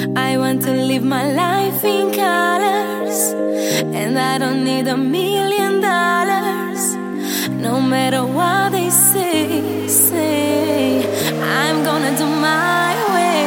I want to live my life in colors, and I don't need $1,000,000. No matter what they say, I'm gonna do my way.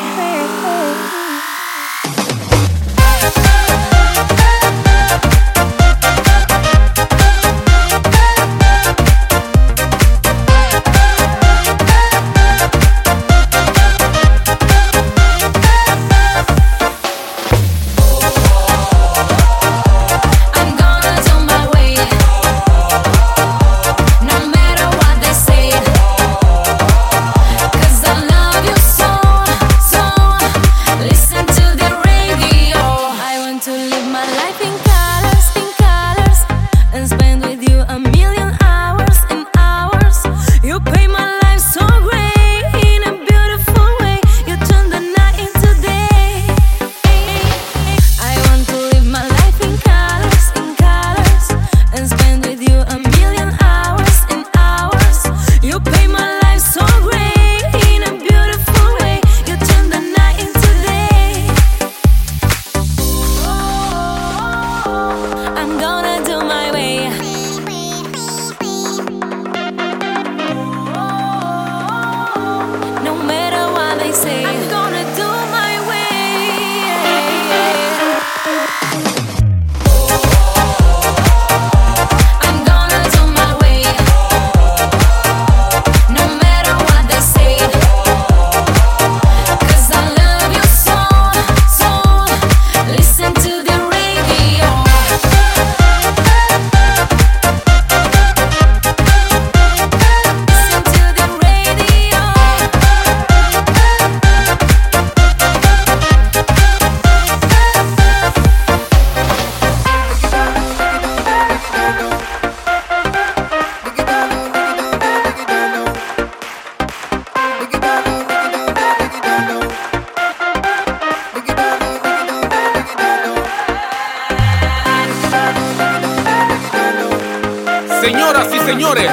Señoras y señores,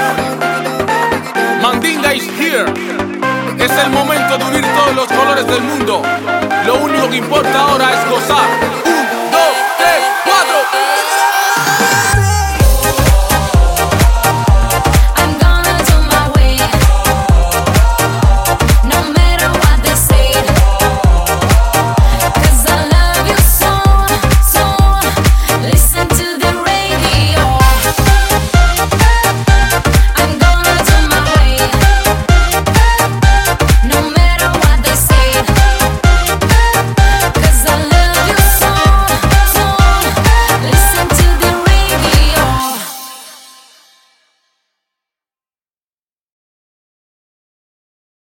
Mandinga is here. Es el momento de unir todos los colores del mundo. Lo único que importa ahora es gozar. 1, 2, 3, 4.